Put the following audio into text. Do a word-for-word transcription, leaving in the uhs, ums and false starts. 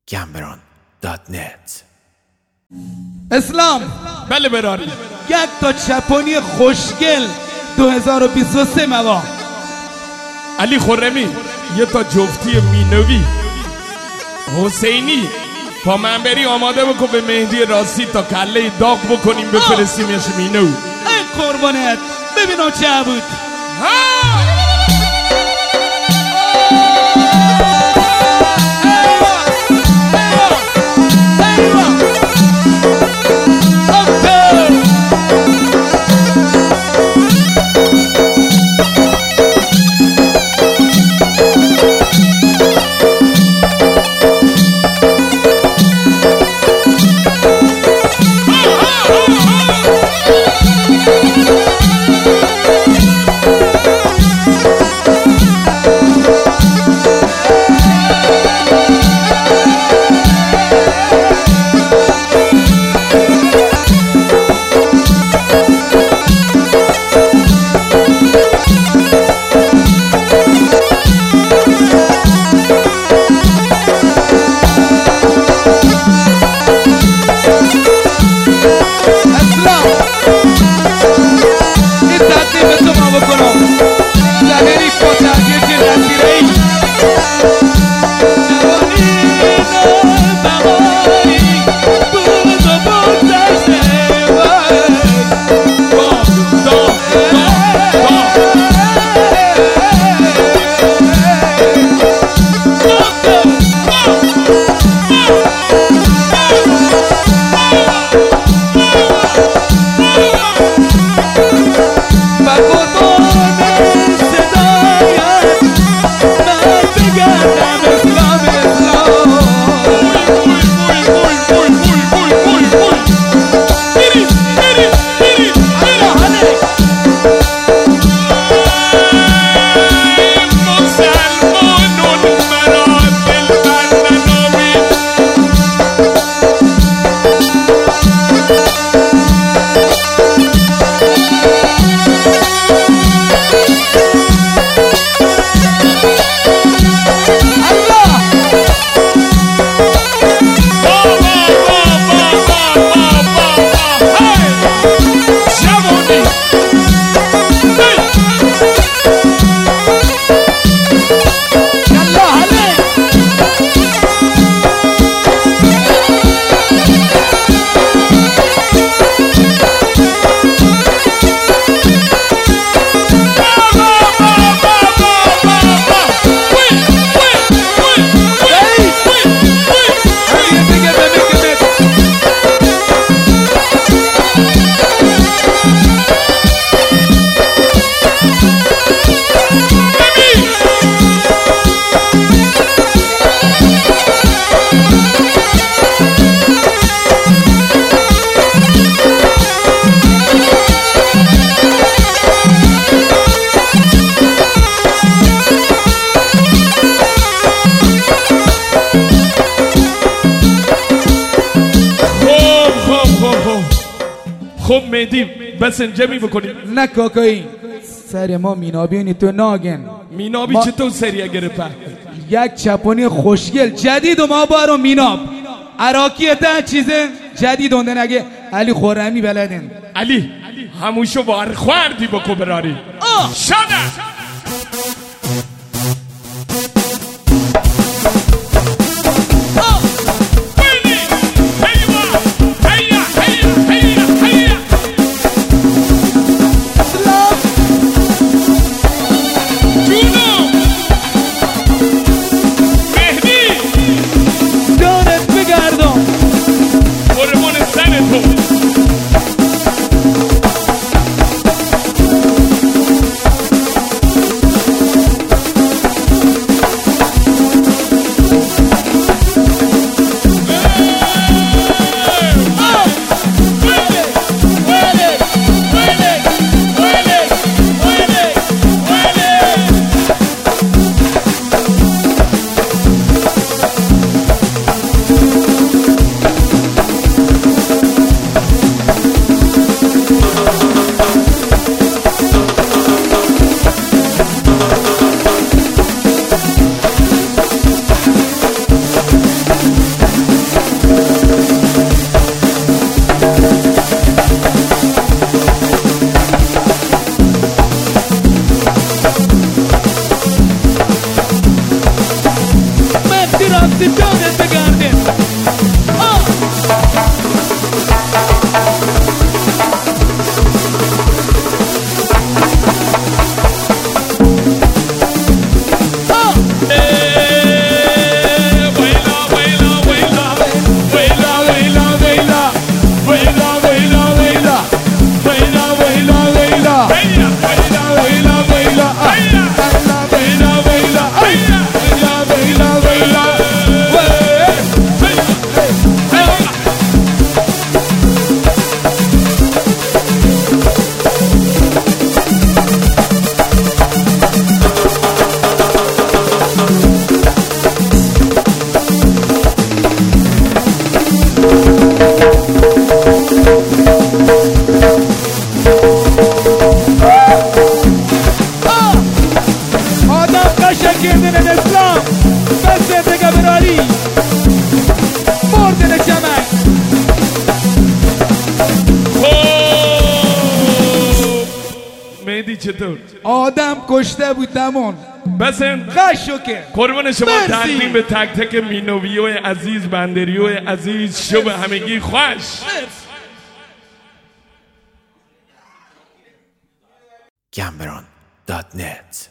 گمبران دات نت. اسلام بله براری یک تا چپونی خوشگل دو هزار و بیست و سه موا. علی خرمی یه تا جفتی مینوی حسینی با منبری آماده بکن به مهدی راستی تا کله داغ بکنیم بفرستیمش مینو. ای قربانت ببینم چه بود. خب مهدی بس انجمی بکنیم. نه کاکایی سر ما مینابی تو ناگن مینابی ما... چطور سریع گرفت؟ یک چپونی خوشگل جدید و ما بارو میناب عراقی تا چیز جدید اونده نگه علی خرمی بلدن. علی هموشو بار خوردی بکو براری شده دست بگردیم آه چطور؟ آدم کشته بود دمون بسن خشو که قربان شما مرسی. تقدیم به تک تک مینویوی عزیز بندریوی عزیز شب همگی خوش Cameron dot net